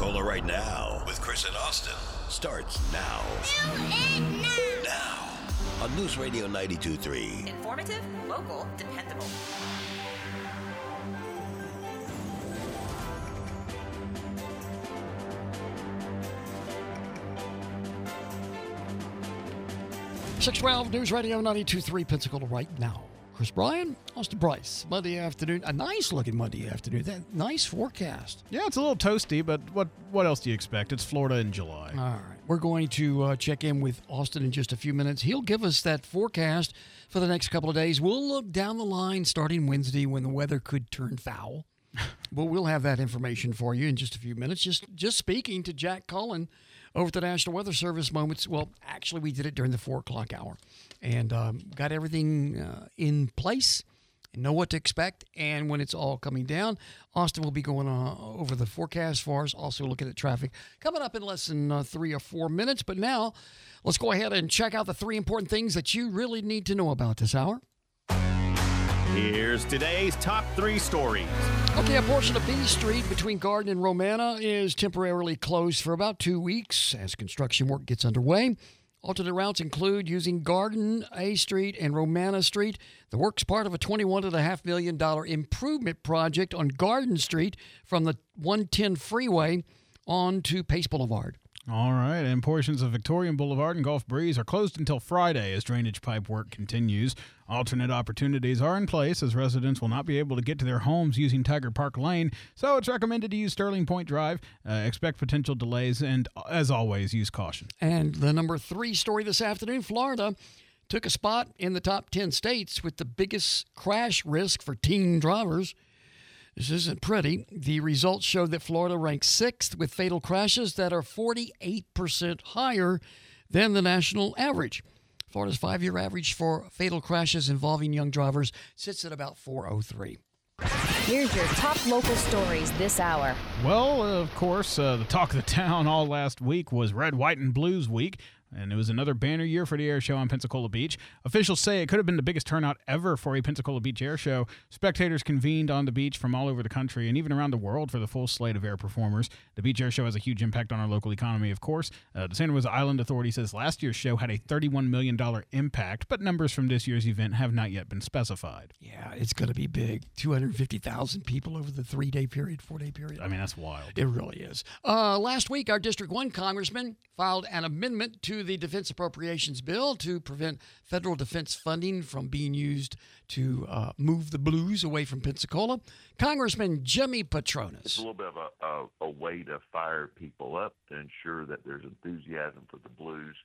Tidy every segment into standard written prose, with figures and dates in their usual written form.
Pensacola right now with Chris and Austin starts now. Now on News Radio 92.3. Informative, local, dependable. .612 News Radio 92.3 Pensacola right now. Chris Bryan, Austin Bryce. Monday afternoon, a nice-looking Monday afternoon. That nice forecast. Yeah, it's a little toasty, but what else do you expect? It's Florida in July. All right. We're going to check in with Austin in just a few minutes. He'll give us that forecast for the next couple of days. We'll look down the line starting Wednesday when the weather could turn foul. But we'll have that information for you in just a few minutes. Just speaking to Jack Cullen over at the National Weather Service moments. Well, actually, we did it during the 4 o'clock hour and got everything in place and know what to expect. And when it's all coming down, Austin will be going over the forecast for us, also looking at traffic coming up in less than 3 or 4 minutes. But now let's go ahead and check out the 3 important things that you really need to know about this hour. Here's today's top 3 stories. Okay, a portion of B Street between Garden and Romana is temporarily closed for about 2 weeks as construction work gets underway. Alternate routes include using Garden A Street and Romana Street. The work's part of a $21.5 million improvement project on Garden Street from the 110 freeway on to Pace Boulevard. All right, and portions of Victorian Boulevard and Gulf Breeze are closed until Friday as drainage pipe work continues. Alternate opportunities are in place as residents will not be able to get to their homes using Tiger Park Lane, so it's recommended to use Sterling Point Drive. Expect potential delays and, as always, use caution. And the number 3 story this afternoon, Florida took a spot in the top 10 states with the biggest crash risk for teen drivers. This isn't pretty. The results show that Florida ranks 6th with fatal crashes that are 48% higher than the national average. Florida's 5-year average for fatal crashes involving young drivers sits at about 403. Here's your top local stories this hour. Well, of course, the talk of the town all last week was Red, White, and Blues Week. And it was another banner year for the air show on Pensacola Beach. Officials say it could have been the biggest turnout ever for a Pensacola Beach air show. Spectators convened on the beach from all over the country and even around the world for the full slate of air performers. The beach air show has a huge impact on our local economy, of course. The Santa Rosa Island Authority says last year's show had a $31 million impact, but numbers from this year's event have not yet been specified. Yeah, it's going to be big. 250,000 people over the 3-day period, 4-day period. I mean, that's wild. It really is. Last week, our District 1 congressman filed an amendment to the Defense Appropriations Bill to prevent federal defense funding from being used to move the blues away from Pensacola. Congressman Jimmy Patronis. It's a little bit of a way to fire people up to ensure that there's enthusiasm for the blues.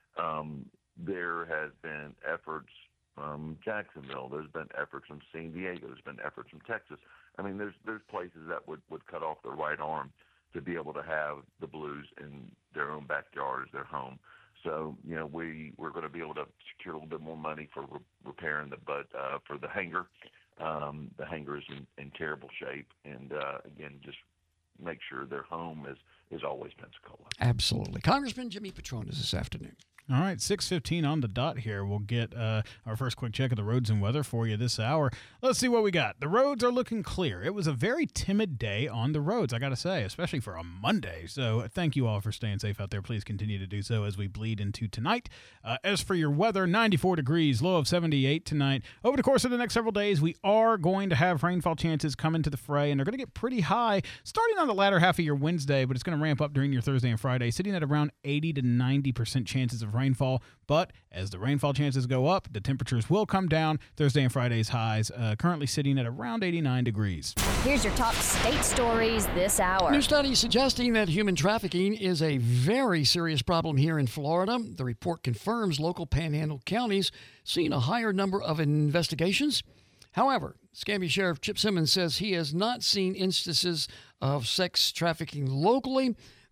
There has been efforts from Jacksonville. There's been efforts from San Diego. There's been efforts from Texas. I mean, there's places that would cut off their right arm to be able to have the blues in their own backyard as their home. So, you know, we're going to be able to secure a little bit more money for repairing for the hangar. The hangar is in terrible shape. And, again, just make sure their home is always Pensacola. Absolutely. Congressman Jimmy Patronis this afternoon. All right, 6:15 on the dot here. We'll get our first quick check of the roads and weather for you this hour. Let's see what we got. The roads are looking clear. It was a very timid day on the roads, I got to say, especially for a Monday. So thank you all for staying safe out there. Please continue to do so as we bleed into tonight. As for your weather, 94 degrees, low of 78 tonight. Over the course of the next several days, we are going to have rainfall chances come into the fray, and they're going to get pretty high starting on the latter half of your Wednesday, but it's going to ramp up during your Thursday and Friday, sitting at around 80 to 90% chances of rainfall. But as the rainfall chances go up, the temperatures will come down. Thursday and Friday's highs currently sitting at around 89 degrees. Here's your top state stories this hour. New study suggesting that human trafficking is a very serious problem here in Florida. The report confirms local panhandle counties seeing a higher number of investigations. However, Escambia Sheriff Chip Simmons says he has not seen instances of sex trafficking locally.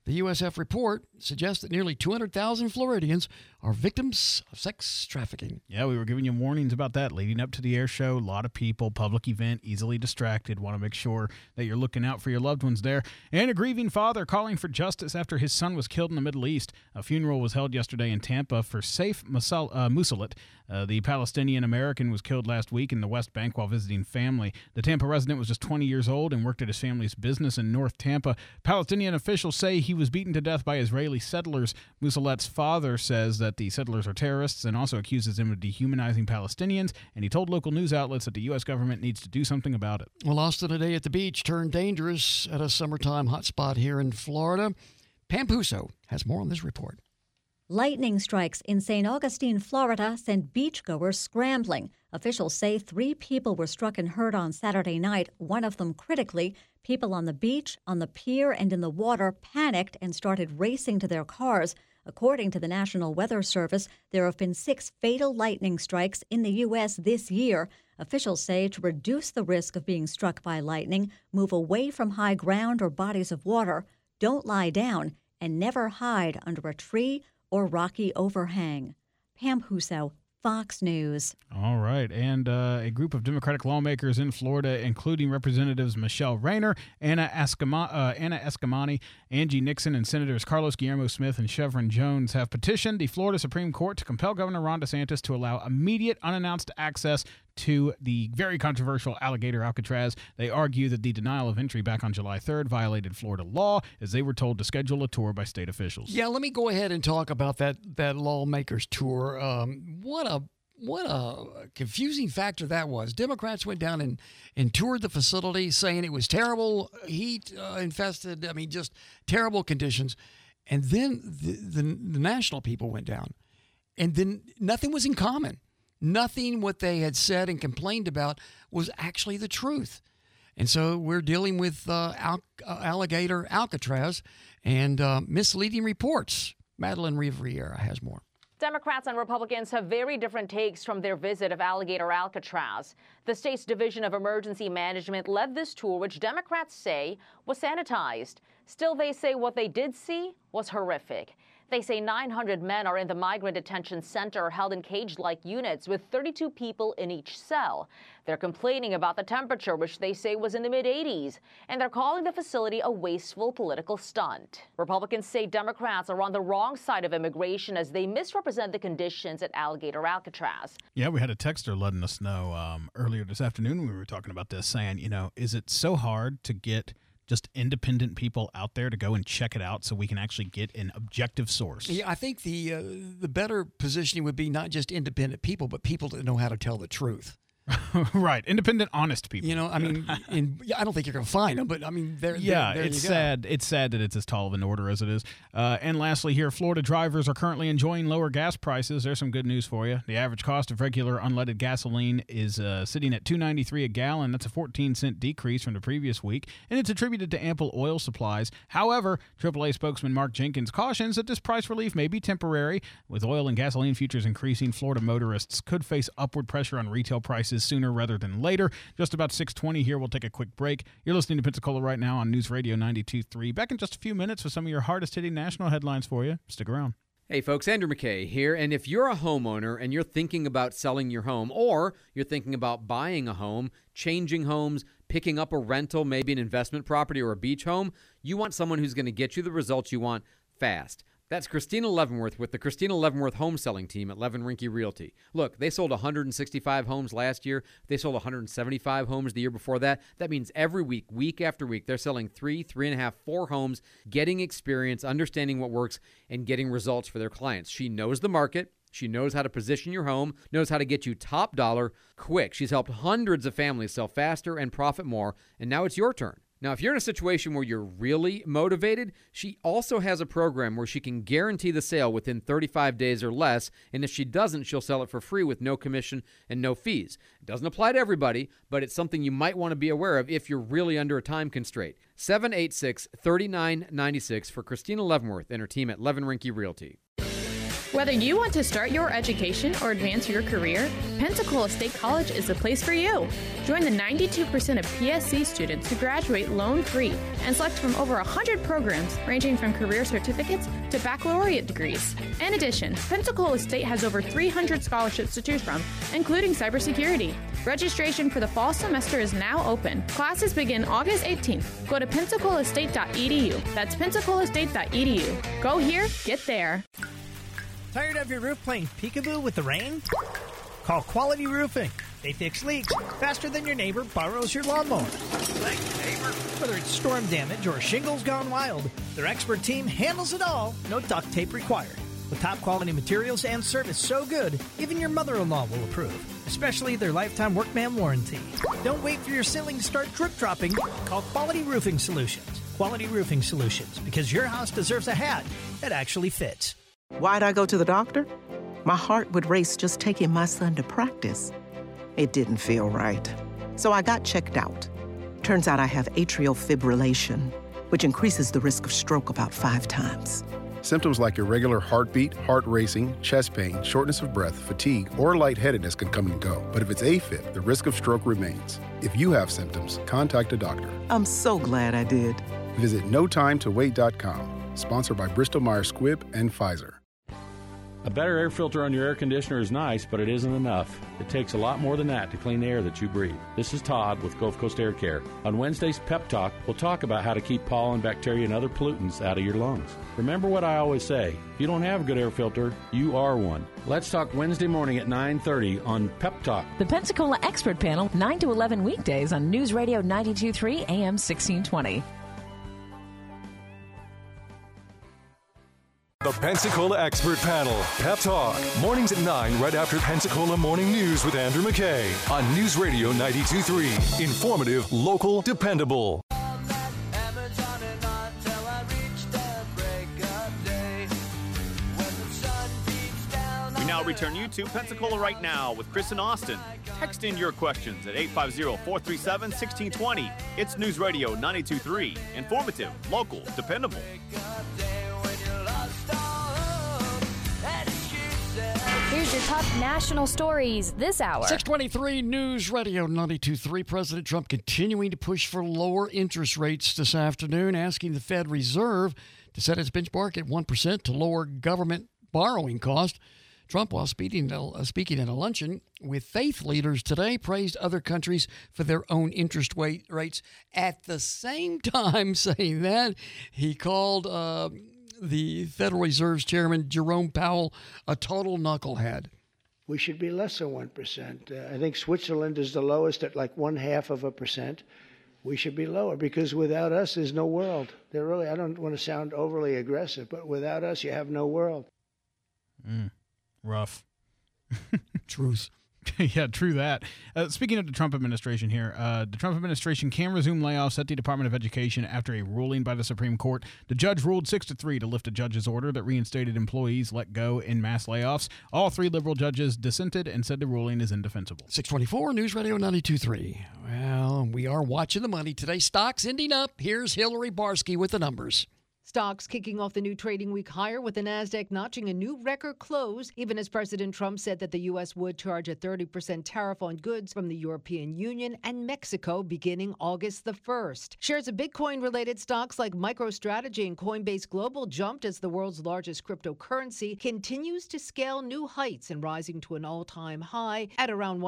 The USF report suggests that nearly 200,000 Floridians are victims of sex trafficking. Yeah, we were giving you warnings about that leading up to the air show. A lot of people, public event, easily distracted. Want to make sure that you're looking out for your loved ones there. And a grieving father calling for justice after his son was killed in the Middle East. A funeral was held yesterday in Tampa for Saif Musalat. The Palestinian American was killed last week in the West Bank while visiting family. The Tampa resident was just 20 years old and worked at his family's business in North Tampa. Palestinian officials say he was beaten to death by Israeli settlers. Musalat's father says that the settlers are terrorists and also accuses him of dehumanizing Palestinians, and he told local news outlets that the U.S. government needs to do something about it. Well, Austin, a day at the beach turned dangerous at a summertime hotspot here in Florida. Pam Puso has more on this report. Lightning strikes in St. Augustine, Florida, sent beachgoers scrambling. Officials say 3 people were struck and hurt on Saturday night, one of them critically. People on the beach, on the pier, and in the water panicked and started racing to their cars. According to the National Weather Service, there have been 6 fatal lightning strikes in the U.S. this year. Officials say to reduce the risk of being struck by lightning, move away from high ground or bodies of water, don't lie down, and never hide under a tree or rocky overhang. Pam Puso, Fox News. All right. And a group of Democratic lawmakers in Florida, including Representatives Michelle Rayner, Anna Escamani, Angie Nixon, and Senators Carlos Guillermo Smith and Chevron Jones, have petitioned the Florida Supreme Court to compel Governor Ron DeSantis to allow immediate unannounced access to the very controversial alligator Alcatraz. They argue that the denial of entry back on July 3rd violated Florida law, as they were told to schedule a tour by state officials. Yeah, let me go ahead and talk about that lawmakers tour. What a confusing factor that was. Democrats went down and toured the facility, saying it was terrible, heat infested, just terrible conditions. And then the national people went down, and then nothing was in common. Nothing what they had said and complained about was actually the truth. And so we're dealing with alligator Alcatraz and misleading reports. Madeline Riviera has more. Democrats and Republicans have very different takes from their visit of alligator Alcatraz. The state's Division of Emergency Management led this tour, which Democrats say was sanitized. Still, they say what they did see was horrific. They say 900 men are in the migrant detention center, held in cage-like units with 32 people in each cell. They're complaining about the temperature, which they say was in the mid-80s, and they're calling the facility a wasteful political stunt. Republicans say Democrats are on the wrong side of immigration as they misrepresent the conditions at alligator Alcatraz. Yeah, we had a texter letting us know earlier this afternoon when we were talking about this, saying, is it so hard to get just independent people out there to go and check it out so we can actually get an objective source? Yeah, I think the better positioning would be not just independent people, but people that know how to tell the truth. Right, independent, honest people. I don't think you're going to find them, but it's sad. It's sad that it's as tall of an order as it is. And lastly, here, Florida drivers are currently enjoying lower gas prices. There's some good news for you. The average cost of regular unleaded gasoline is sitting at $2.93 a gallon. That's a 14-cent decrease from the previous week, and it's attributed to ample oil supplies. However, AAA spokesman Mark Jenkins cautions that this price relief may be temporary. With oil and gasoline futures increasing, Florida motorists could face upward pressure on retail prices sooner rather than later. Just about 6:20 here. We'll take a quick break. You're listening to Pensacola right now on News Radio 92.3. Back in just a few minutes with some of your hardest-hitting national headlines for you. Stick around. Hey folks, Andrew McKay here, and if you're a homeowner and you're thinking about selling your home, or you're thinking about buying a home, changing homes, picking up a rental, maybe an investment property or a beach home, you want someone who's going to get you the results you want fast. That's Christina Leavenworth with the Christina Leavenworth home selling team at Levin Rinke Realty. Look, they sold 165 homes last year. They sold 175 homes the year before that. That means every week, week after week, they're selling 3.5, 4 homes, getting experience, understanding what works, and getting results for their clients. She knows the market. She knows how to position your home, knows how to get you top dollar quick. She's helped hundreds of families sell faster and profit more, and now it's your turn. Now, if you're in a situation where you're really motivated, she also has a program where she can guarantee the sale within 35 days or less, and if she doesn't, she'll sell it for free with no commission and no fees. It doesn't apply to everybody, but it's something you might want to be aware of if you're really under a time constraint. 786-3996 for Christina Leavenworth and her team at Levin Rinke Realty. Whether you want to start your education or advance your career, Pensacola State College is the place for you. Join the 92% of PSC students who graduate loan-free and select from over 100 programs ranging from career certificates to baccalaureate degrees. In addition, Pensacola State has over 300 scholarships to choose from, including cybersecurity. Registration for the fall semester is now open. Classes begin August 18th. Go to pensacolaState.edu. That's pensacolaState.edu. Go here, get there. Tired of your roof playing peekaboo with the rain? Call Quality Roofing. They fix leaks faster than your neighbor borrows your lawnmower. Thanks, neighbor. Whether it's storm damage or shingles gone wild, their expert team handles it all. No duct tape required. With top quality materials and service so good, even your mother-in-law will approve. Especially their lifetime workman warranty. Don't wait for your ceiling to start drip dropping. Call Quality Roofing Solutions. Quality Roofing Solutions, because your house deserves a hat that actually fits. Why'd I go to the doctor? My heart would race just taking my son to practice. It didn't feel right. So I got checked out. Turns out I have atrial fibrillation, which increases the risk of stroke about 5 times. Symptoms like irregular heartbeat, heart racing, chest pain, shortness of breath, fatigue, or lightheadedness can come and go. But if it's AFib, the risk of stroke remains. If you have symptoms, contact a doctor. I'm so glad I did. Visit notimetowait.com. Sponsored by Bristol-Myers Squibb and Pfizer. A better air filter on your air conditioner is nice, but it isn't enough. It takes a lot more than that to clean the air that you breathe. This is Todd with Gulf Coast Air Care. On Wednesday's Pep Talk, we'll talk about how to keep pollen, bacteria, and other pollutants out of your lungs. Remember what I always say, if you don't have a good air filter, you are one. Let's talk Wednesday morning at 9:30 on Pep Talk. The Pensacola Expert Panel, 9 to 11 weekdays on News Radio 92.3 AM 1620. The Pensacola Expert Panel, Pep Talk, mornings at 9 right after Pensacola Morning News with Andrew McKay on News Radio 92.3. Informative, local, dependable. We now return you to Pensacola Right Now with Chris and Austin. Text in your questions at 850-437-1620. It's News Radio 92.3. Informative, local, dependable. Here's your top national stories this hour. 623 News Radio 92.3. President Trump continuing to push for lower interest rates this afternoon, asking the Fed Reserve to set its benchmark at 1% to lower government borrowing cost. Trump, while speaking at a luncheon with faith leaders today, praised other countries for their own interest rates. At the same time saying that, he called the Federal Reserve's chairman, Jerome Powell, a total knucklehead. We should be less than 1%. I think Switzerland is the lowest at like 0.5%. We should be lower because without us, there's no world. I don't want to sound overly aggressive, but without us, you have no world. Rough. Truth. Yeah, true that. Speaking of the Trump administration here, the Trump administration can resume layoffs at the Department of Education after a ruling by the Supreme Court. The judge ruled 6-3 to lift a judge's order that reinstated employees let go in mass layoffs. All 3 liberal judges dissented and said the ruling is indefensible. 624 News Radio 92.3. Well, we are watching the money today. Stocks ending up. Here's Hillary Barsky with the numbers. Stocks kicking off the new trading week higher with the Nasdaq notching a new record close, even as President Trump said that the U.S. would charge a 30% tariff on goods from the European Union and Mexico beginning August the 1st. Shares of Bitcoin-related stocks like MicroStrategy and Coinbase Global jumped as the world's largest cryptocurrency continues to scale new heights and rising to an all-time high at around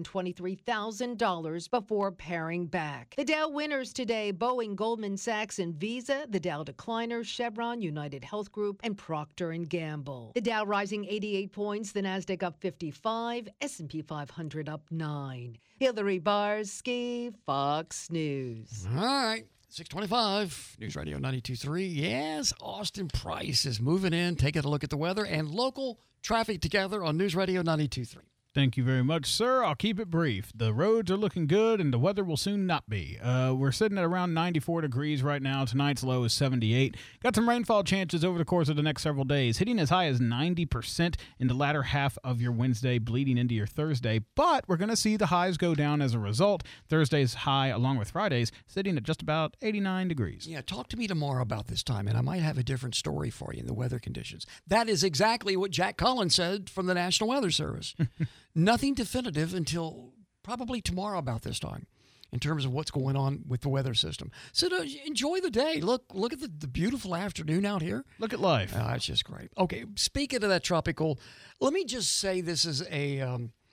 $123,000 before paring back. The Dow winners today, Boeing, Goldman Sachs, and Visa. The Dow decliners, Chevron, United Health Group, and Procter & Gamble. The Dow rising 88 points, the Nasdaq up 55, S&P 500 up 9. Hillary Barsky, Fox News. All right. 625 News Radio 92.3. Yes, Austin Price is moving in, taking a look at the weather and local traffic together on News Radio 92.3. Thank you very much, sir. I'll keep it brief. The roads are looking good, and the weather will soon not be. We're sitting at around 94 degrees right now. Tonight's low is 78. Got some rainfall chances over the course of the next several days, hitting as high as 90% in the latter half of your Wednesday, bleeding into your Thursday. But we're going to see the highs go down as a result. Thursday's high, along with Friday's, sitting at just about 89 degrees. Yeah, talk to me tomorrow about this time, and I might have a different story for you in the weather conditions. That is exactly what Jack Collins said from the National Weather Service. Nothing definitive until probably tomorrow about this time in terms of what's going on with the weather system. So enjoy the day. Look at the beautiful afternoon out here. Look at life. It's just great. Okay, speaking of that tropical, let me just say this is a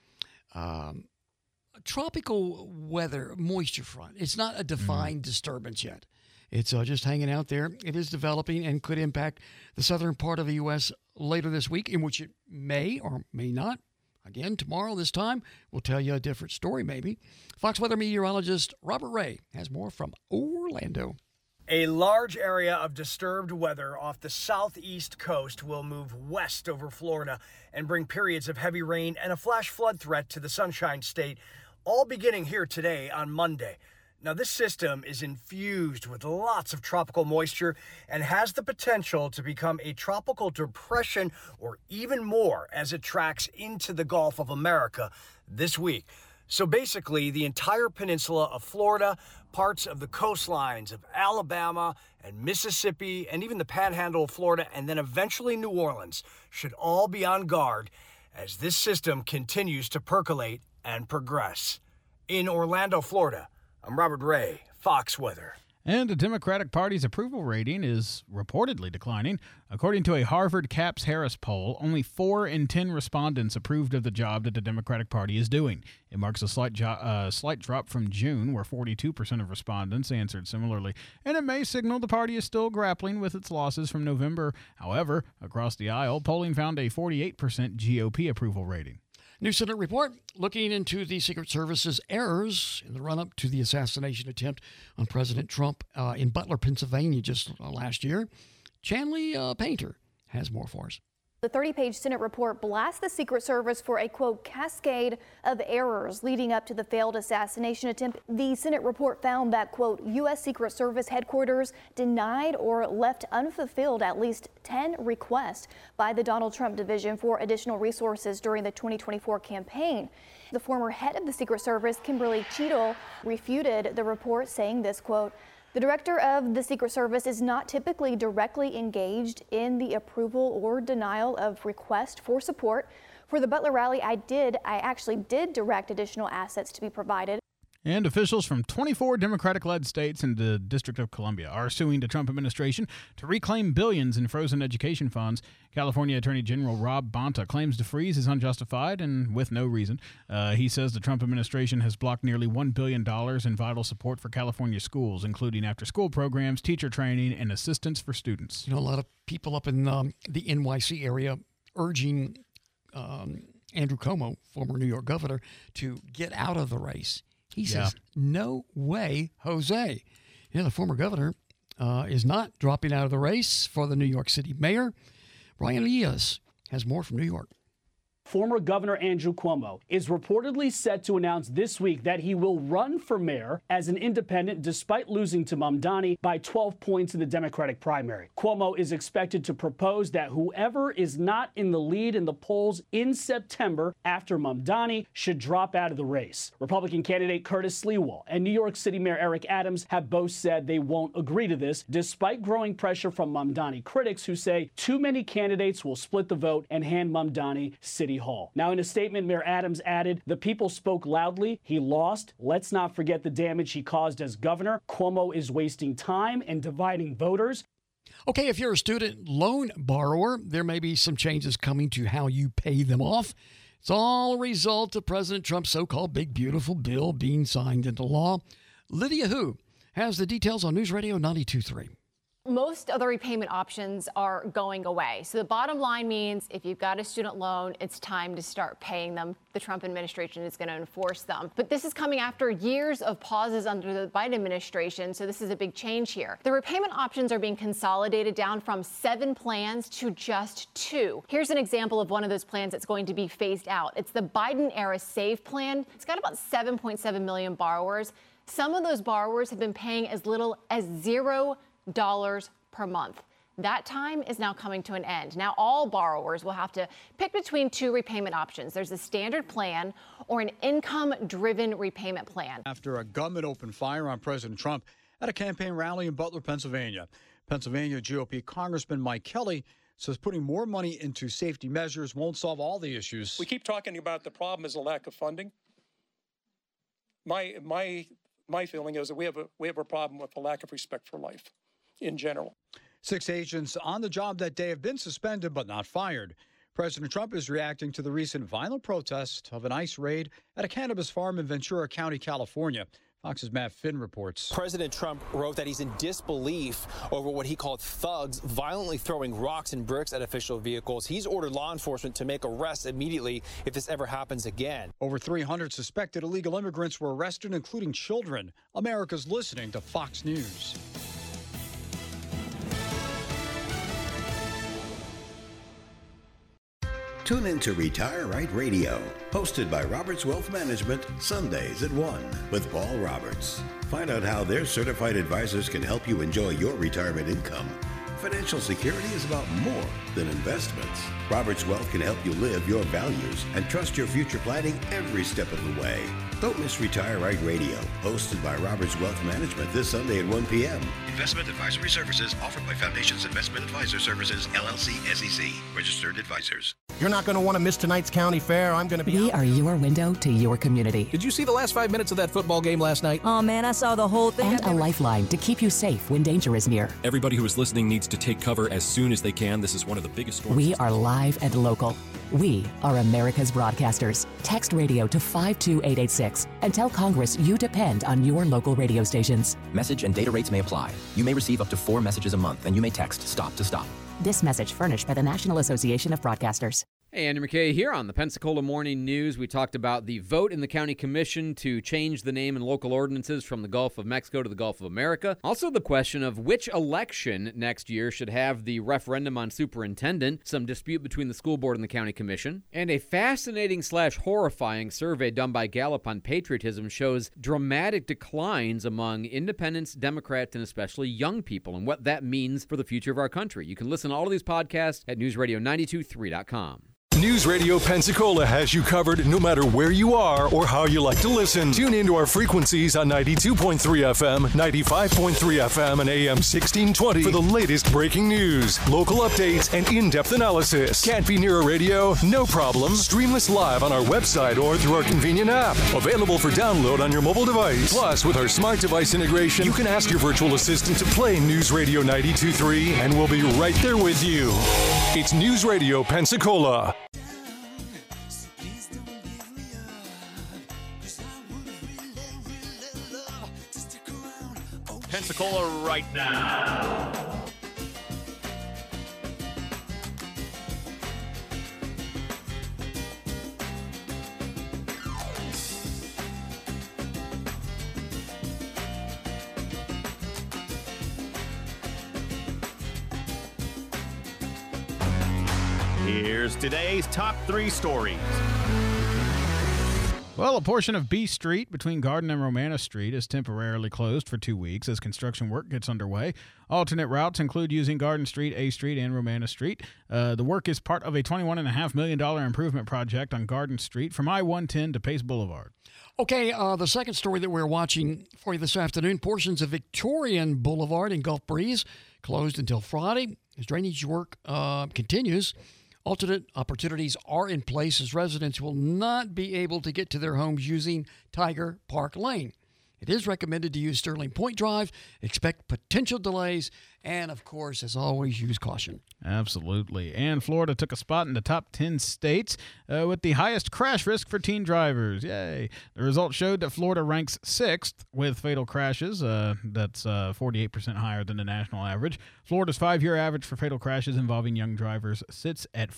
tropical weather moisture front. It's not a defined disturbance yet. It's just hanging out there. It is developing and could impact the southern part of the U.S. later this week, in which it may or may not. Again, tomorrow this time, we'll tell you a different story maybe. Fox Weather meteorologist Robert Ray has more from Orlando. A large area of disturbed weather off the southeast coast will move west over Florida and bring periods of heavy rain and a flash flood threat to the Sunshine State, all beginning here today on Monday. Now, this system is infused with lots of tropical moisture and has the potential to become a tropical depression or even more as it tracks into the Gulf of America this week. So basically, the entire peninsula of Florida, parts of the coastlines of Alabama and Mississippi, and even the panhandle of Florida, and then eventually New Orleans, should all be on guard as this system continues to percolate and progress. In Orlando, Florida, I'm Robert Ray, Fox Weather. And the Democratic Party's approval rating is reportedly declining. According to a Harvard Capps-Harris poll, only 4 in 10 respondents approved of the job that the Democratic Party is doing. It marks a slight drop from June, where 42% of respondents answered similarly. And it may signal the party is still grappling with its losses from November. However, across the aisle, polling found a 48% GOP approval rating. New Senate report looking into the Secret Service's errors in the run-up to the assassination attempt on President Trump in Butler, Pennsylvania just last year. Chanley Painter has more for us. The 30-page Senate report blasts the Secret Service for a, quote, cascade of errors leading up to the failed assassination attempt. The Senate report found that, quote, U.S. Secret Service headquarters denied or left unfulfilled at least 10 requests by the Donald Trump division for additional resources during the 2024 campaign. The former head of the Secret Service, Kimberly Cheadle, refuted the report, saying this, quote, the director of the Secret Service is not typically directly engaged in the approval or denial of requests for support. For the Butler rally, I actually did direct additional assets to be provided. And officials from 24 Democratic-led states and the District of Columbia are suing the Trump administration to reclaim billions in frozen education funds. California Attorney General Rob Bonta claims the freeze is unjustified and with no reason. He says the Trump administration has blocked nearly $1 billion in vital support for California schools, including after-school programs, teacher training, and assistance for students. You know, a lot of people up in the NYC area urging Andrew Cuomo, former New York governor, to get out of the race. He says, no way, Jose. Yeah, the former governor is not dropping out of the race for the New York City mayor. Brian Elias has more from New York. Former Governor Andrew Cuomo is reportedly set to announce this week that he will run for mayor as an independent despite losing to Mamdani by 12 points in the Democratic primary. Cuomo is expected to propose that whoever is not in the lead in the polls in September after Mamdani should drop out of the race. Republican candidate Curtis Sliwa and New York City Mayor Eric Adams have both said they won't agree to this, despite growing pressure from Mamdani critics who say too many candidates will split the vote and hand Mamdani City Hall. Now, in a statement, Mayor Adams added, the people spoke loudly. He lost. Let's not forget the damage he caused as governor. Cuomo is wasting time and dividing voters. Okay, if you're a student loan borrower, there may be some changes coming to how you pay them off. It's all a result of President Trump's so-called big, beautiful bill being signed into law. Lydia Hu has the details on News Radio 92.3. most of the repayment options are going away. So the bottom line means if you've got a student loan, it's time to start paying them. The Trump administration is going to enforce them. But this is coming after years of pauses under the Biden administration, so this is a big change here. The repayment options are being consolidated down from 7 plans to just 2. Here's an example of one of those plans that's going to be phased out. It's the Biden-era SAVE plan. It's got about 7.7 million borrowers. Some of those borrowers have been paying as little as $0 per month. That time is now coming to an end. Now all borrowers will have to pick between 2 repayment options. There's a standard plan or an income-driven repayment plan. After a gunman opened fire on President Trump at a campaign rally in Butler, Pennsylvania. Pennsylvania GOP Congressman Mike Kelly says putting more money into safety measures won't solve all the issues. We keep talking about the problem is a lack of funding. My feeling is that we have a problem with the lack of respect for life in general. 6 agents on the job that day have been suspended but not fired. President Trump is reacting to the recent violent protest of an ICE raid at a cannabis farm in Ventura County, California. Fox's Matt Finn reports. President Trump wrote that he's in disbelief over what he called thugs violently throwing rocks and bricks at official vehicles. He's ordered law enforcement to make arrests immediately if this ever happens again. Over 300 suspected illegal immigrants were arrested, including children. America's listening to Fox News. Tune in to Retire Right Radio, hosted by Roberts Wealth Management, Sundays at 1 with Paul Roberts. Find out how their certified advisors can help you enjoy your retirement income. Financial security is about more than investments. Roberts Wealth can help you live your values and trust your future planning every step of the way. Don't miss Retire Right Radio, hosted by Roberts Wealth Management this Sunday at 1 p.m. Investment advisory services offered by Foundations Investment Advisor Services, LLC, SEC, registered advisors. You're not going to want to miss tonight's county fair. I'm going to be... We are your window to your community. Did you see the last 5 minutes of that football game last night? Oh, man, I saw the whole thing. And a lifeline to keep you safe when danger is near. Everybody who is listening needs to take cover as soon as they can. This is one of the biggest storms. We are live and local. We are America's broadcasters. Text radio to 52886 and tell Congress you depend on your local radio stations. Message and data rates may apply. You may receive up to 4 messages a month, and you may text STOP to STOP. This message furnished by the National Association of Broadcasters. Hey, Andrew McKay here on the Pensacola Morning News. We talked about the vote in the county commission to change the name and local ordinances from the Gulf of Mexico to the Gulf of America. Also the question of which election next year should have the referendum on superintendent, some dispute between the school board and the county commission, and a fascinating/horrifying survey done by Gallup on patriotism shows dramatic declines among independents, Democrats, and especially young people, and what that means for the future of our country. You can listen to all of these podcasts at newsradio923.com. News Radio Pensacola has you covered no matter where you are or how you like to listen. Tune into our frequencies on 92.3 FM, 95.3 FM, and AM 1620 for the latest breaking news, local updates, and in-depth analysis. Can't be near a radio? No problem. Stream us live on our website or through our convenient app. Available for download on your mobile device. Plus, with our smart device integration, you can ask your virtual assistant to play News Radio 92.3, and we'll be right there with you. It's News Radio Pensacola. Pensacola right now. Here's today's top 3 stories. Well, a portion of B Street between Garden and Romana Street is temporarily closed for 2 weeks as construction work gets underway. Alternate routes include using Garden Street, A Street, and Romana Street. The work is part of a $21.5 million improvement project on Garden Street from I-110 to Pace Boulevard. Okay, the second story that we're watching for you this afternoon, portions of Victorian Boulevard in Gulf Breeze closed until Friday as drainage work continues. Alternate opportunities are in place as residents will not be able to get to their homes using Tiger Park Lane. It is recommended to use Sterling Point Drive. Expect potential delays. And, of course, as always, use caution. Absolutely. And Florida took a spot in the top 10 states with the highest crash risk for teen drivers. Yay. The results showed that Florida ranks 6th with fatal crashes. That's 48% higher than the national average. Florida's 5-year average for fatal crashes involving young drivers sits at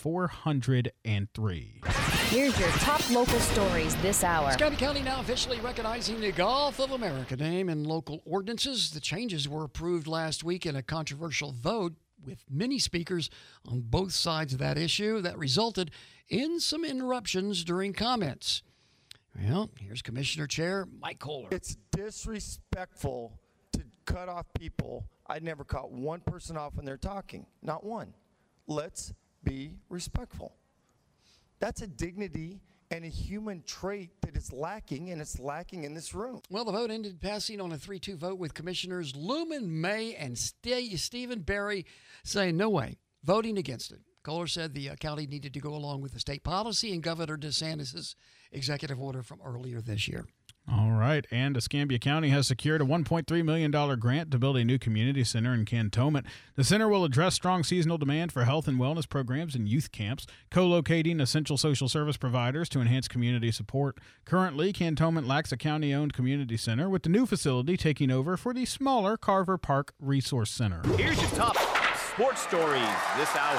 403. Here's your top local stories this hour. Scotty County now officially recognizing the Gulf of America name in local ordinances. The changes were approved last week in a controversial vote with many speakers on both sides of that issue that resulted in some interruptions during comments. Well, here's Commissioner Chair Mike Kohler. It's disrespectful to cut off people. I never cut one person off when they're talking. Not one. Let's be respectful. That's a dignity and a human trait that is lacking, and it's lacking in this room. Well, the vote ended passing on a 3-2 vote with Commissioners Luman May and Stephen Barry saying no way, voting against it. Kohler said the county needed to go along with the state policy and Governor DeSantis' executive order from earlier this year. All right, and Escambia County has secured a $1.3 million grant to build a new community center in Cantonment. The center will address strong seasonal demand for health and wellness programs and youth camps, co-locating essential social service providers to enhance community support. Currently, Cantonment lacks a county-owned community center, with the new facility taking over for the smaller Carver Park Resource Center. Here's your top sports stories this hour.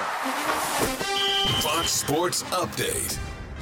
Fox Sports Update.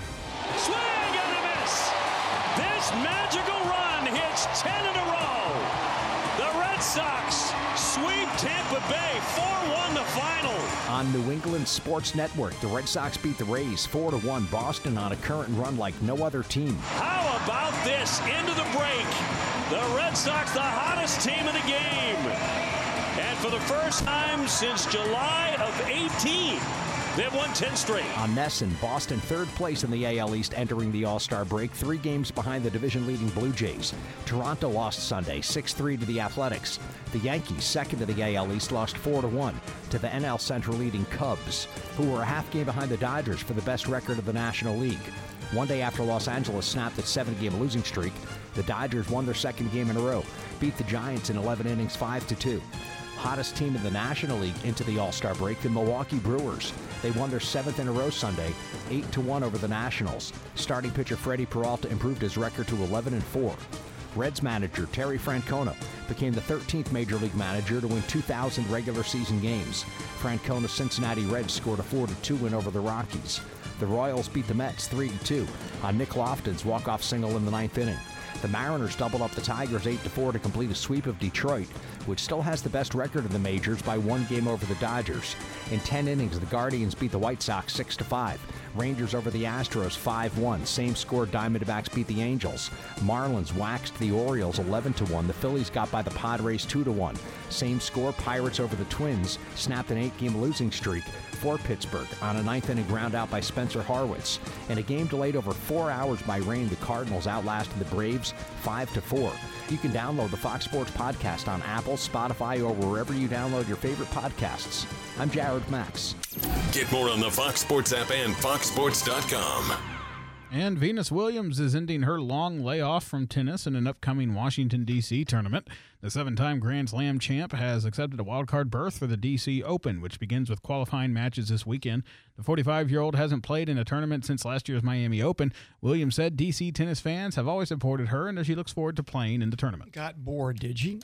Swing and a miss. This magical run hits 10 in a row. The Red Sox sweep Tampa Bay 4-1 the final. On New England Sports Network, the Red Sox beat the Rays 4-1 Boston on a current run like no other team. How about this into the break? The Red Sox, the hottest team in the game. And for the first time since July of 18, they've won 10 straight. On NESN, Boston third place in the AL East entering the All-Star break, 3 games behind the division-leading Blue Jays. Toronto lost Sunday 6-3 to the Athletics. The Yankees, second to the AL East, lost 4-1 to the NL Central leading Cubs, who were a half game behind the Dodgers for the best record of the National League. One day after Los Angeles snapped its 7-game losing streak, the Dodgers won their second game in a row, beat the Giants in 11 innings 5-2. Hottest team in the National League into the All-Star break, the Milwaukee Brewers. They won their 7th in a row Sunday, 8-1 over the Nationals. Starting pitcher Freddie Peralta improved his record to 11-4. Reds manager Terry Francona became the 13th Major League manager to win 2,000 regular season games. Francona's Cincinnati Reds scored a 4-2 win over the Rockies. The Royals beat the Mets 3-2 on Nick Lofton's walk-off single in the 9th inning. The Mariners doubled up the Tigers 8-4 to complete a sweep of Detroit, which still has the best record in the majors by 1 game over the Dodgers. In 10 innings, the Guardians beat the White Sox 6-5. Rangers over the Astros 5-1. Same score, Diamondbacks beat the Angels. Marlins waxed the Orioles 11-1. The Phillies got by the Padres 2-1. Same score, Pirates over the Twins snapped an 8-game losing streak for Pittsburgh on a 9th inning ground out by Spencer Harwitz. In a game delayed over 4 hours by rain, the Cardinals outlasted the Braves 5-4. You can download the Fox Sports Podcast on Apple, Spotify, or wherever you download your favorite podcasts. I'm Jared Max. Get more on the Fox Sports app and foxsports.com. And Venus Williams is ending her long layoff from tennis in an upcoming Washington, D.C. tournament. The 7-time Grand Slam champ has accepted a wildcard berth for the D.C. Open, which begins with qualifying matches this weekend. The 45-year-old hasn't played in a tournament since last year's Miami Open. Williams said D.C. tennis fans have always supported her, and she looks forward to playing in the tournament. Got bored, did she?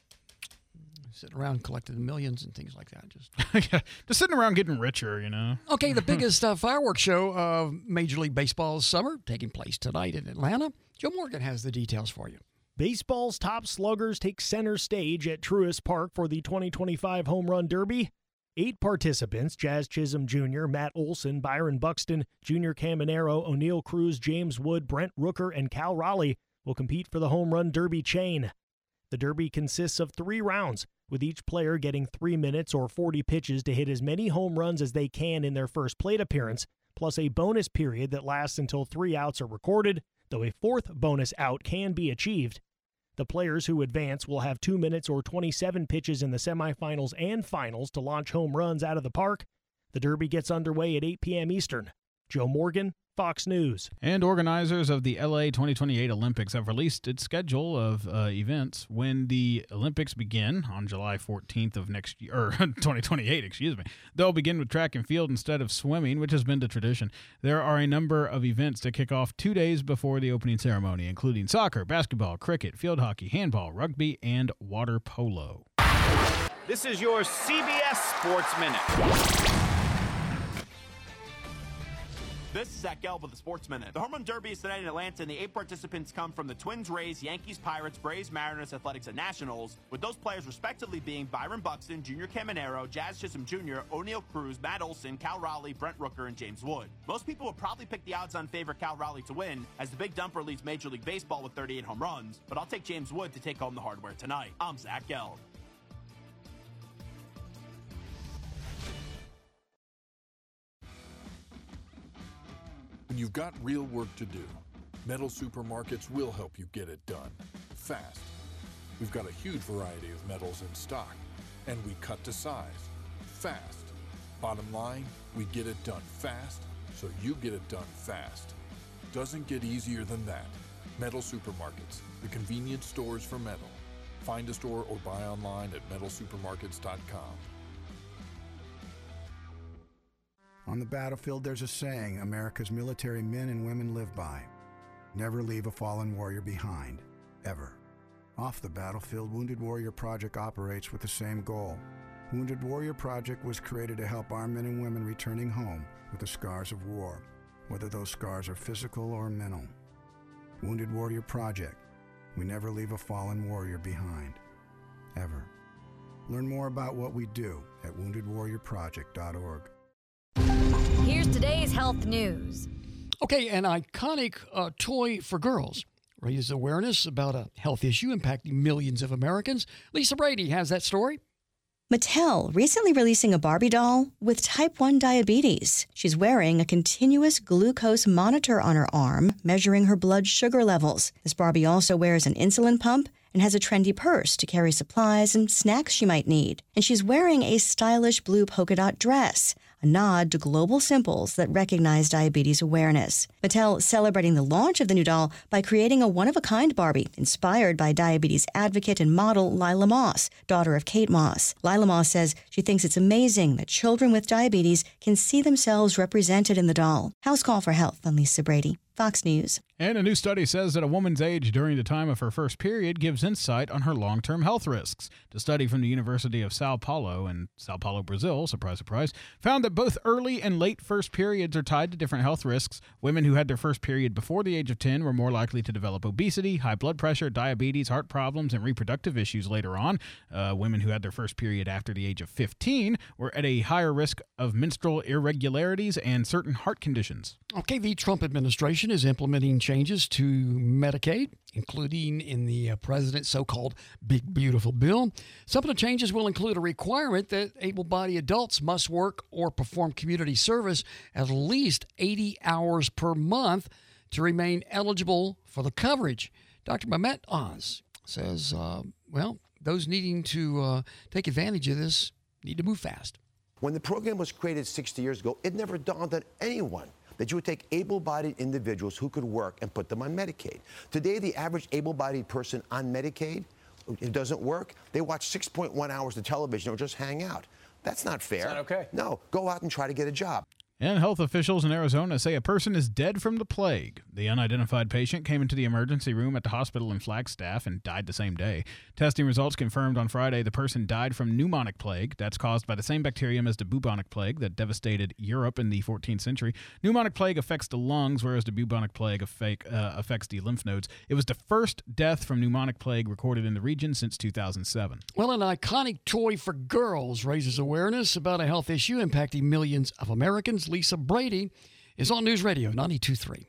Sitting around collecting millions and things like that. Just sitting around getting richer, you know. Okay, the biggest fireworks show of Major League Baseball's summer taking place tonight in Atlanta. Joe Morgan has the details for you. Baseball's top sluggers take center stage at Truist Park for the 2025 Home Run Derby. 8 participants, Jazz Chisholm Jr., Matt Olson, Byron Buxton, Junior Caminero, O'Neill Cruz, James Wood, Brent Rooker, and Cal Raleigh, will compete for the Home Run Derby chain. The Derby consists of 3 rounds, with each player getting 3 minutes or 40 pitches to hit as many home runs as they can in their first plate appearance, plus a bonus period that lasts until 3 outs are recorded, though a 4th bonus out can be achieved. The players who advance will have 2 minutes or 27 pitches in the semifinals and finals to launch home runs out of the park. The Derby gets underway at 8 p.m. Eastern. Joe Morgan, Fox News. And organizers of the LA 2028 Olympics have released its schedule of events when the Olympics begin on July 14th of next year, or 2028, excuse me. They'll begin with track and field instead of swimming, which has been the tradition. There are a number of events to kick off 2 days before the opening ceremony, including soccer, basketball, cricket, field hockey, handball, rugby, and water polo. This is your CBS Sports Minute. This is Zach Gelb with the Sports Minute. The Home Run Derby is tonight in Atlanta, and the 8 participants come from the Twins, Rays, Yankees, Pirates, Braves, Mariners, Athletics, and Nationals, with those players respectively being Byron Buxton, Junior Caminero, Jazz Chisholm Jr., O'Neal Cruz, Matt Olson, Cal Raleigh, Brent Rooker, and James Wood. Most people would probably pick the odds-on favorite Cal Raleigh to win, as the Big Dumper leads Major League Baseball with 38 home runs, but I'll take James Wood to take home the hardware tonight. I'm Zach Gelb. When you've got real work to do, Metal Supermarkets will help you get it done, fast. We've got a huge variety of metals in stock, and we cut to size, fast. Bottom line, we get it done fast, so you get it done fast. Doesn't get easier than that. Metal Supermarkets, the convenience stores for metal. Find a store or buy online at metalsupermarkets.com. On the battlefield, there's a saying America's military men and women live by. Never leave a fallen warrior behind, ever. Off the battlefield, Wounded Warrior Project operates with the same goal. Wounded Warrior Project was created to help our men and women returning home with the scars of war, whether those scars are physical or mental. Wounded Warrior Project. We never leave a fallen warrior behind, ever. Learn more about what we do at woundedwarriorproject.org. Here's today's health news. Okay, an iconic toy for girls raises awareness about a health issue impacting millions of Americans. Lisa Brady has that story. Mattel recently releasing a Barbie doll with type 1 diabetes. She's wearing a continuous glucose monitor on her arm, measuring her blood sugar levels. This Barbie also wears an insulin pump and has a trendy purse to carry supplies and snacks she might need. And she's wearing a stylish blue polka dot dress, a nod to global symbols that recognize diabetes awareness. Mattel celebrating the launch of the new doll by creating a one-of-a-kind Barbie inspired by diabetes advocate and model Lila Moss, daughter of Kate Moss. Lila Moss says she thinks it's amazing that children with diabetes can see themselves represented in the doll. House Call for Health. I'm Lisa Brady, Fox News. And a new study says that a woman's age during the time of her first period gives insight on her long-term health risks. The study from the University of Sao Paulo in Sao Paulo, Brazil, surprise, surprise, found that both early and late first periods are tied to different health risks. Women who had their first period before the age of 10 were more likely to develop obesity, high blood pressure, diabetes, heart problems, and reproductive issues later on. Women who had their first period after the age of 15 were at a higher risk of menstrual irregularities and certain heart conditions. Okay, the Trump administration is implementing changes to Medicaid, including in the president's so-called Big Beautiful Bill. Some of the changes will include a requirement that able-bodied adults must work or perform community service at least 80 hours per month to remain eligible for the coverage. Dr. Mehmet Oz says, those needing to take advantage of this need to move fast. When the program was created 60 years ago, it never dawned on anyone that you would take able-bodied individuals who could work and put them on Medicaid. Today, the average able-bodied person on Medicaid, it doesn't work, they watch 6.1 hours of television or just hang out. That's not fair. It's not okay. No, go out and try to get a job. And health officials in Arizona say a person is dead from the plague. The unidentified patient came into the emergency room at the hospital in Flagstaff and died the same day. Testing results confirmed on Friday the person died from pneumonic plague. That's caused by the same bacterium as the bubonic plague that devastated Europe in the 14th century. Pneumonic plague affects the lungs, whereas the bubonic plague affects the lymph nodes. It was the first death from pneumonic plague recorded in the region since 2007. Well, an iconic toy for girls raises awareness about a health issue impacting millions of Americans. Lisa Brady is on News Radio 92.3.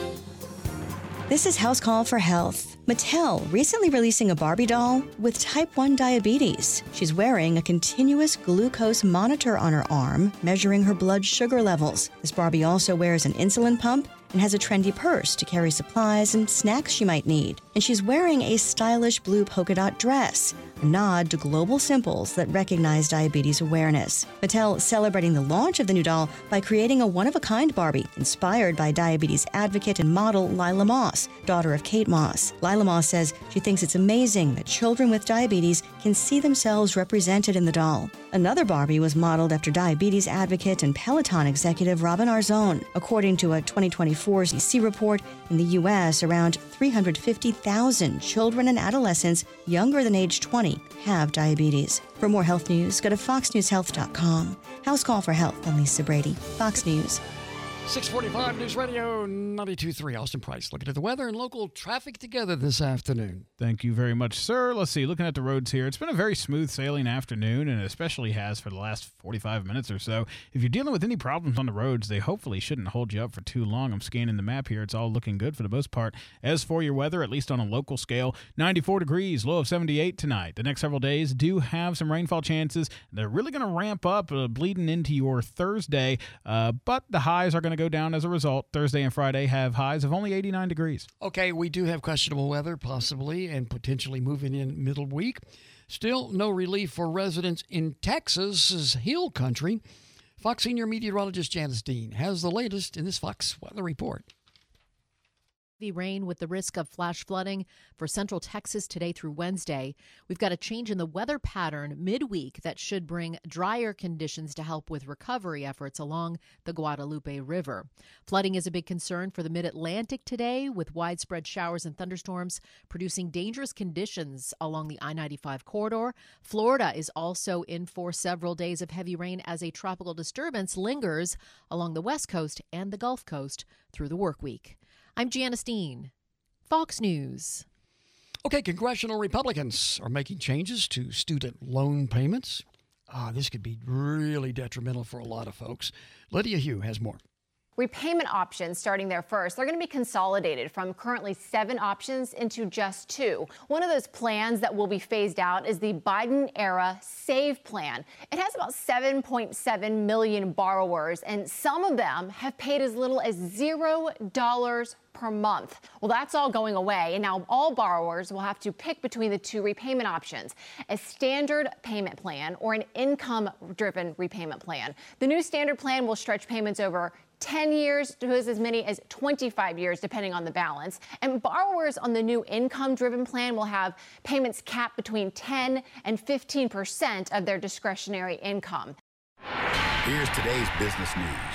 This is House Call for Health. Mattel recently releasing a Barbie doll with type 1 diabetes. She's wearing a continuous glucose monitor on her arm, measuring her blood sugar levels. This Barbie also wears an insulin pump and has a trendy purse to carry supplies and snacks she might need. And she's wearing a stylish blue polka dot dress, a nod to global symbols that recognize diabetes awareness. Mattel celebrating the launch of the new doll by creating a one-of-a-kind Barbie inspired by diabetes advocate and model Lila Moss, daughter of Kate Moss. Lila Moss says she thinks it's amazing that children with diabetes can see themselves represented in the doll. Another Barbie was modeled after diabetes advocate and Peloton executive Robin Arzón. According to a 2024 CDC report, in the U.S., around 350,000 children and adolescents younger than age 20 have diabetes. For more health news, go to foxnewshealth.com. House Call for Health. I'm Lisa Brady, Fox News. 645 News Radio 92.3. Austin Price looking at the weather and local traffic together this afternoon. Thank you very much, sir. Let's see, looking at the roads here, it's been a very smooth sailing afternoon, and it especially has for the last 45 minutes or so. If you're dealing with any problems on the roads, they hopefully shouldn't hold you up for too long. I'm scanning the map here. It's all looking good for the most part. As for your weather, at least on a local scale, 94 degrees, low of 78 tonight. The next several days do have some rainfall chances. They're really going to ramp up bleeding into your Thursday, but the highs are going to go down as a result. Thursday and Friday have highs of only 89 degrees. Okay, we do have questionable weather possibly and potentially moving in middle week. Still no relief for residents in Texas's Hill Country. Fox senior meteorologist Janice Dean has the latest in this Fox Weather Report. Heavy rain with the risk of flash flooding for central Texas today through Wednesday. We've got a change in the weather pattern midweek that should bring drier conditions to help with recovery efforts along the Guadalupe River. Flooding is a big concern for the mid-Atlantic today, with widespread showers and thunderstorms producing dangerous conditions along the I-95 corridor. Florida is also in for several days of heavy rain as a tropical disturbance lingers along the West Coast and the Gulf Coast through the work week. I'm Janice Dean, Fox News. Okay, congressional Republicans are making changes to student loan payments. This could be really detrimental for a lot of folks. Lydia Hugh has more. Repayment options starting there first. They're going to be consolidated from currently 7 options into just 2. One of those plans that will be phased out is the Biden-era SAVE plan. It has about 7.7 million borrowers, and some of them have paid as little as $0 per month. Well, that's all going away, and now all borrowers will have to pick between the 2 repayment options, a standard payment plan or an income-driven repayment plan. The new standard plan will stretch payments over 10 years to as many as 25 years, depending on the balance. And borrowers on the new income-driven plan will have payments capped between 10 and 15% of their discretionary income. Here's today's business news.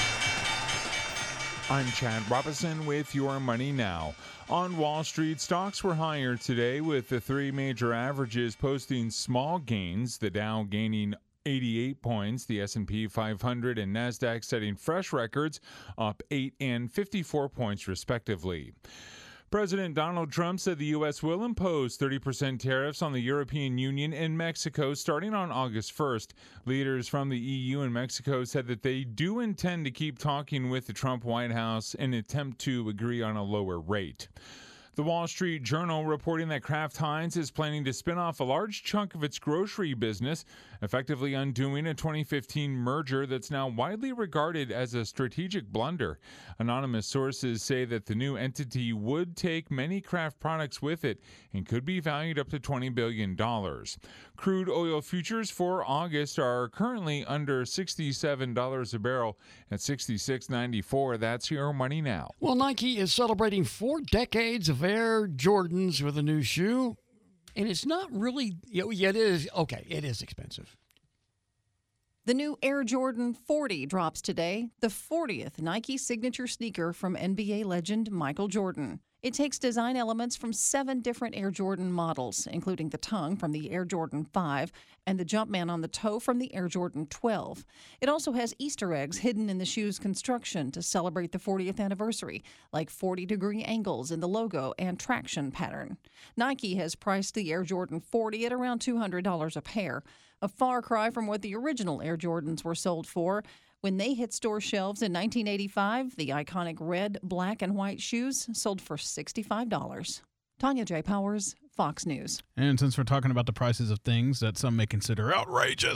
I'm Chad Robinson with your Money Now. On Wall Street, stocks were higher today with the 3 major averages posting small gains, the Dow gaining 88 points, the S&P 500 and NASDAQ setting fresh records, up 8 and 54 points respectively. President Donald Trump said the U.S. will impose 30% tariffs on the European Union and Mexico starting on August 1st. Leaders from the EU and Mexico said that they do intend to keep talking with the Trump White House in an attempt to agree on a lower rate. The Wall Street Journal reporting that Kraft Heinz is planning to spin off a large chunk of its grocery business, effectively undoing a 2015 merger that's now widely regarded as a strategic blunder. Anonymous sources say that the new entity would take many Kraft products with it and could be valued up to $20 billion. Crude oil futures for August are currently under $67 a barrel at $66.94. That's your Money Now. Well, Nike is celebrating 4 decades of Air Jordans with a new shoe, and it's not really, it is, okay, it is expensive. The new Air Jordan 40 drops today, the 40th Nike signature sneaker from NBA legend Michael Jordan. It takes design elements from 7 different Air Jordan models, including the tongue from the Air Jordan 5 and the Jumpman on the toe from the Air Jordan 12. It also has Easter eggs hidden in the shoe's construction to celebrate the 40th anniversary, like 40-degree angles in the logo and traction pattern. Nike has priced the Air Jordan 40 at around $200 a pair, a far cry from what the original Air Jordans were sold for. When they hit store shelves in 1985, the iconic red, black, and white shoes sold for $65. Tanya J. Powers, Fox News. And since we're talking about the prices of things that some may consider outrageous,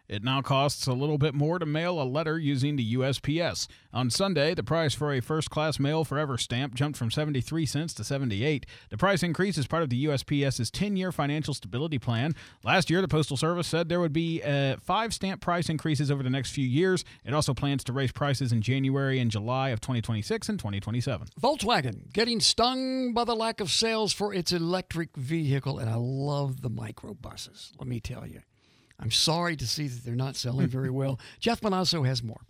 It now costs a little bit more to mail a letter using the USPS. On Sunday, the price for a first-class mail forever stamp jumped from 73 cents to 78. The price increase is part of the USPS's 10-year financial stability plan. Last year, the Postal Service said there would be 5 stamp price increases over the next few years. It also plans to raise prices in January and July of 2026 and 2027. Volkswagen getting stung by the lack of sales for its electric vehicle, and I love the microbuses, let me tell you. I'm sorry to see that they're not selling very well. Jeff Manasso has more.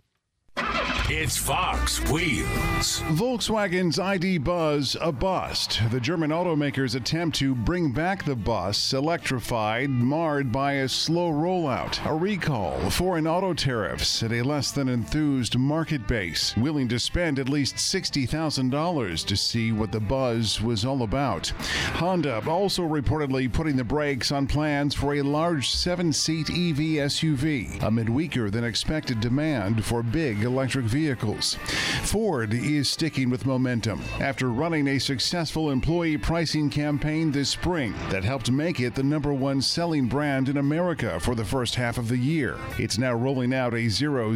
It's Fox Wheels. Volkswagen's ID Buzz a bust. The German automaker's attempt to bring back the bus electrified, marred by a slow rollout, a recall, foreign auto tariffs, and a less than enthused market base, willing to spend at least $60,000 to see what the buzz was all about. Honda also reportedly putting the brakes on plans for a large 7-seat EV SUV amid weaker than expected demand for big electric vehicles. Ford is sticking with momentum after running a successful employee pricing campaign this spring that helped make it the #1 selling brand in America for the first half of the year. It's now rolling out a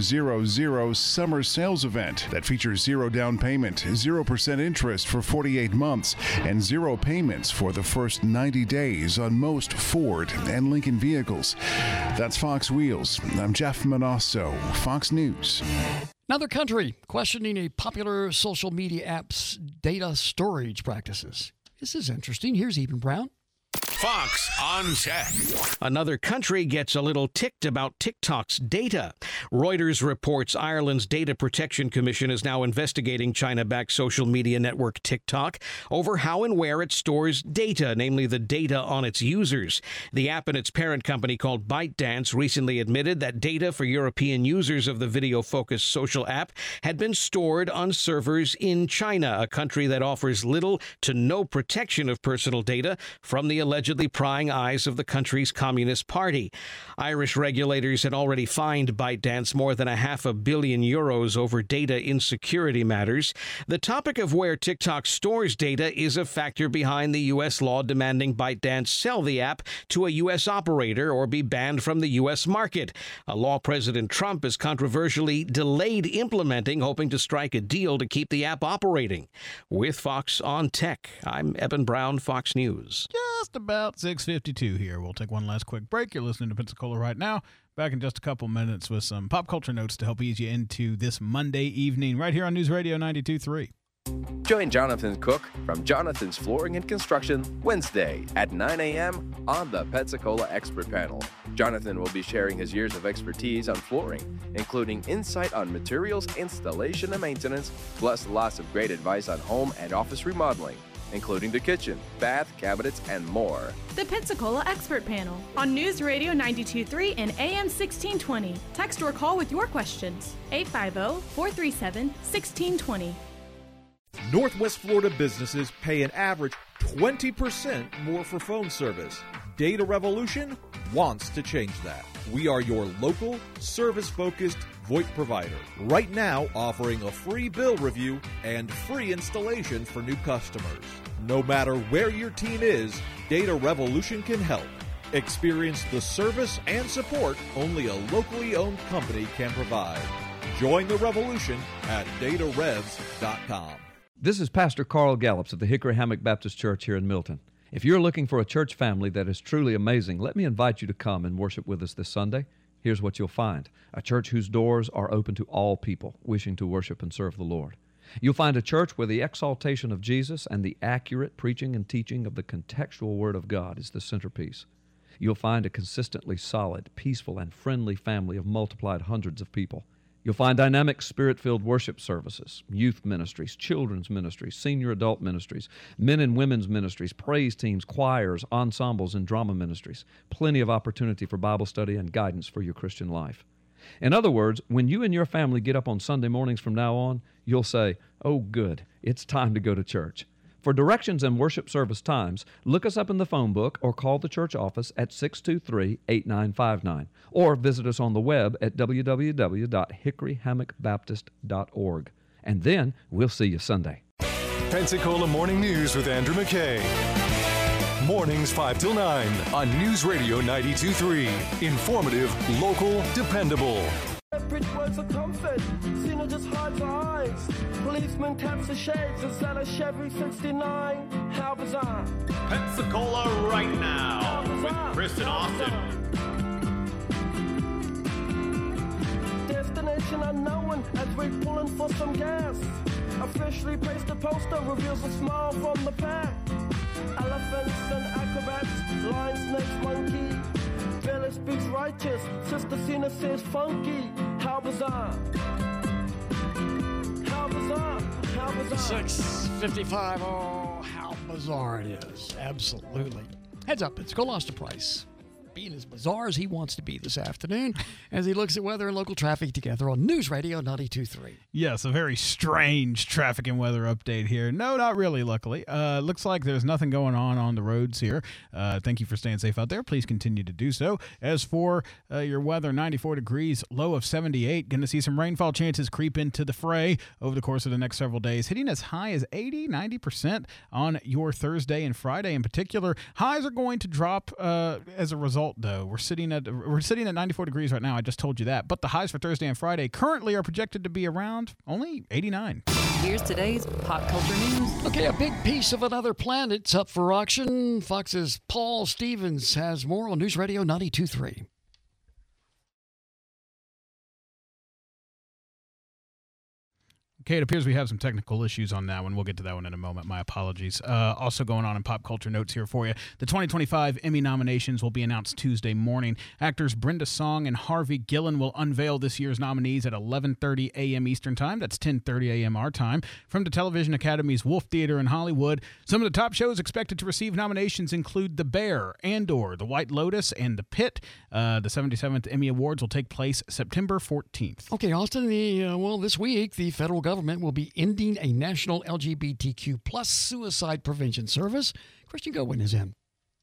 000 summer sales event that features 0 down payment, 0% interest for 48 months, and 0 payments for the first 90 days on most Ford and Lincoln vehicles. That's Fox Wheels. I'm Jeff Manasso, Fox News. Another country questioning a popular social media app's data storage practices. This is interesting. Here's Eben Brown. Fox on Tech. Another country gets a little ticked about TikTok's data. Reuters reports Ireland's Data Protection Commission is now investigating China-backed social media network TikTok over how and where it stores data, namely the data on its users. The app and its parent company called ByteDance recently admitted that data for European users of the video-focused social app had been stored on servers in China, a country that offers little to no protection of personal data from the allegedly prying eyes of the country's Communist Party. Irish regulators had already fined ByteDance more than €500 million over data insecurity matters. The topic of where TikTok stores data is a factor behind the U.S. law demanding ByteDance sell the app to a U.S. operator or be banned from the U.S. market, a law President Trump has controversially delayed implementing, hoping to strike a deal to keep the app operating. With Fox on Tech, I'm Eben Brown, Fox News. Just about 6:52 here. We'll take one last quick break. You're listening to Pensacola Right Now. Back in just a couple minutes with some pop culture notes to help ease you into this Monday evening right here on News Radio 92.3. Join Jonathan Cook from Jonathan's Flooring and Construction Wednesday at 9 a.m. on the Pensacola Expert Panel. Jonathan will be sharing his years of expertise on flooring, including insight on materials, installation, and maintenance, plus lots of great advice on home and office remodeling, including the kitchen, bath, cabinets, and more. The Pensacola Expert Panel on News Radio 92.3 and AM 1620. Text or call with your questions. 850-437-1620. Northwest Florida businesses pay an average 20% more for phone service. Data Revolution wants to change that. We are your local, service-focused VoIP provider. Right now, offering a free bill review and free installation for new customers. No matter where your team is, Data Revolution can help. Experience the service and support only a locally owned company can provide. Join the revolution at datarevs.com. This is Pastor Carl Gallups of the Hickory Hammock Baptist Church here in Milton. If you're looking for a church family that is truly amazing, let me invite you to come and worship with us this Sunday. Here's what you'll find: a church whose doors are open to all people wishing to worship and serve the Lord. You'll find a church where the exaltation of Jesus and the accurate preaching and teaching of the contextual Word of God is the centerpiece. You'll find a consistently solid, peaceful, and friendly family of multiplied hundreds of people. You'll find dynamic, spirit-filled worship services, youth ministries, children's ministries, senior adult ministries, men and women's ministries, praise teams, choirs, ensembles, and drama ministries. Plenty of opportunity for Bible study and guidance for your Christian life. In other words, when you and your family get up on Sunday mornings from now on, you'll say, "Oh, good, it's time to go to church." For directions and worship service times, look us up in the phone book or call the church office at 623-8959 or visit us on the web at www.hickoryhammockbaptist.org. And then we'll see you Sunday. Pensacola Morning News with Andrew McKay. Mornings 5 till 9 on News Radio 92.3. Informative, local, dependable. Bridge words of comfort, Cena just hides her eyes. Policeman taps the shades inside a Chevy 69. How bizarre. Pensacola right now with Chris and Austin. Destination unknown as we're pulling for some gas. Officially placed a poster, reveals a smile from the pack. Elephants and acrobats, lion, snakes, monkey. Billy speaks righteous, Sister Cena says funky. How bizarre. How bizarre. How bizarre. 6:55. Oh, how bizarre it is. Absolutely. Heads up, it's Cole Austin Price. Being as bizarre as he wants to be this afternoon as he looks at weather and local traffic together on News Radio 92.3. Yes, a very strange traffic and weather update here. No, not really, luckily. Looks like there's nothing going on the roads here. Thank you for staying safe out there. Please continue to do so. As for your weather, 94 degrees, low of 78. Going to see some rainfall chances creep into the fray over the course of the next several days, hitting as high as 80, 90% on your Thursday and Friday in particular. Highs are going to drop as a result, though. We're sitting at 94 degrees right now. I just told you that. But the highs for Thursday and Friday currently are projected to be around only 89. Here's today's pop culture news. Okay, a big piece of another planet's up for auction. Fox's Paul Stevens has more on News Radio 92.3. Okay, it appears we have some technical issues on that one. We'll get to that one in a moment. My apologies. Also going on in pop culture notes here for you. The 2025 Emmy nominations will be announced Tuesday morning. Actors Brenda Song and Harvey Gillen will unveil this year's nominees at 11:30 a.m. Eastern Time. That's 10:30 a.m. our time. From the Television Academy's Wolf Theater in Hollywood, some of the top shows expected to receive nominations include The Bear, Andor, The White Lotus, and The Pit. The 77th Emmy Awards will take place September 14th. Okay, Austin, this week, the federal government will be ending a national LGBTQ plus suicide prevention service. Christian Goodwin is in.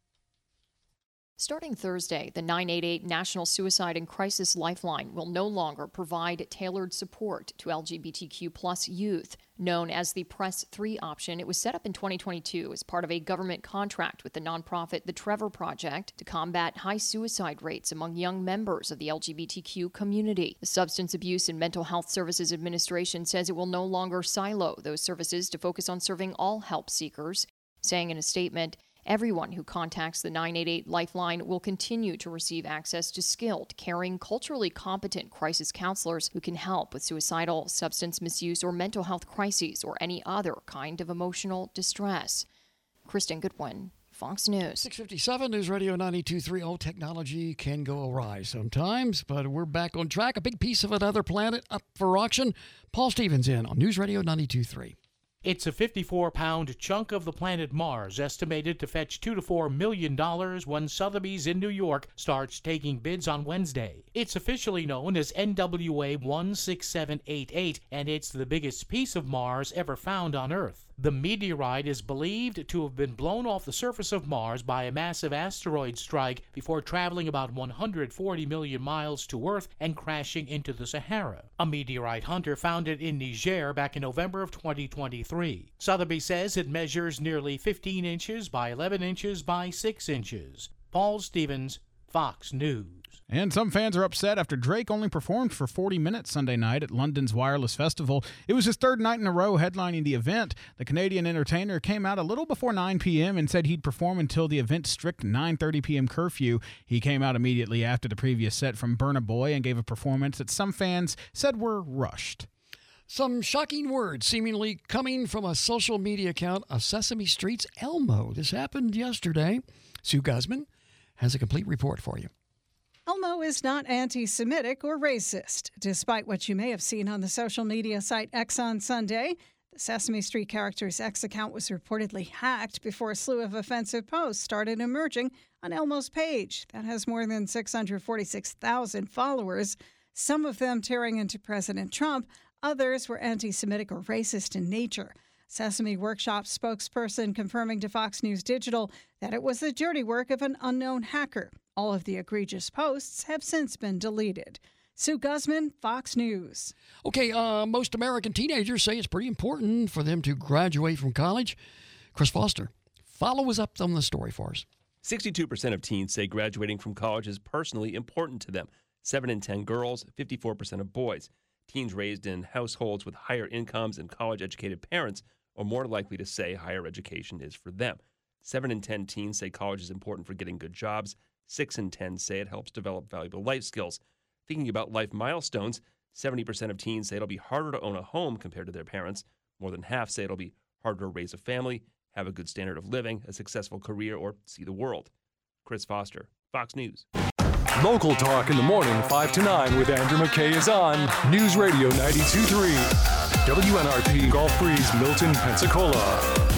Starting Thursday, the 988 National Suicide and Crisis Lifeline will no longer provide tailored support to LGBTQ plus youth. Known as the Press 3 option, it was set up in 2022 as part of a government contract with the nonprofit The Trevor Project to combat high suicide rates among young members of the LGBTQ community. The Substance Abuse and Mental Health Services Administration says it will no longer silo those services to focus on serving all help seekers, saying in a statement, everyone who contacts the 988 Lifeline will continue to receive access to skilled, caring, culturally competent crisis counselors who can help with suicidal, substance misuse, or mental health crises, or any other kind of emotional distress. Kristen Goodwin, Fox News. 6:57, News Radio 92.3. Oh, technology can go awry sometimes, but we're back on track. A big piece of another planet up for auction. Paul Stevens in on News Radio 92.3. It's a 54-pound chunk of the planet Mars, estimated to fetch $2 to $4 million when Sotheby's in New York starts taking bids on Wednesday. It's officially known as NWA 16788, and it's the biggest piece of Mars ever found on Earth. The meteorite is believed to have been blown off the surface of Mars by a massive asteroid strike before traveling about 140 million miles to Earth and crashing into the Sahara. A meteorite hunter found it in Niger back in November of 2023. Sotheby's says it measures nearly 15 inches by 11 inches by 6 inches. Paul Stevens, Fox News. And some fans are upset after Drake only performed for 40 minutes Sunday night at London's Wireless Festival. It was his third night in a row headlining the event. The Canadian entertainer came out a little before 9 p.m. and said he'd perform until the event's strict 9:30 p.m. curfew. He came out immediately after the previous set from Burna Boy and gave a performance that some fans said were rushed. Some shocking words seemingly coming from a social media account of Sesame Street's Elmo. This happened yesterday. Sue Guzman has a complete report for you. Elmo is not anti-Semitic or racist, despite what you may have seen on the social media site X on Sunday. The Sesame Street character's X account was reportedly hacked before a slew of offensive posts started emerging on Elmo's page. That has more than 646,000 followers, some of them tearing into President Trump. Others were anti-Semitic or racist in nature. Sesame Workshop spokesperson confirming to Fox News Digital that it was the dirty work of an unknown hacker. All of the egregious posts have since been deleted. Sue Guzman, Fox News. Okay, most American teenagers say it's pretty important for them to graduate from college. Chris Foster, follow us up on the story for us. 62% of teens say graduating from college is personally important to them. 7 in 10 girls, 54% of boys. Teens raised in households with higher incomes and college-educated parents are more likely to say higher education is for them. 7 in 10 teens say college is important for getting good jobs. 6 in 10 say it helps develop valuable life skills. Thinking about life milestones, 70% of teens say it'll be harder to own a home compared to their parents. More than half say it'll be harder to raise a family, have a good standard of living, a successful career, or see the world. Chris Foster, Fox News. Local Talk in the morning, 5 to 9 with Andrew McKay is on News Radio 92.3. WNRP Gulf Breeze, Milton, Pensacola.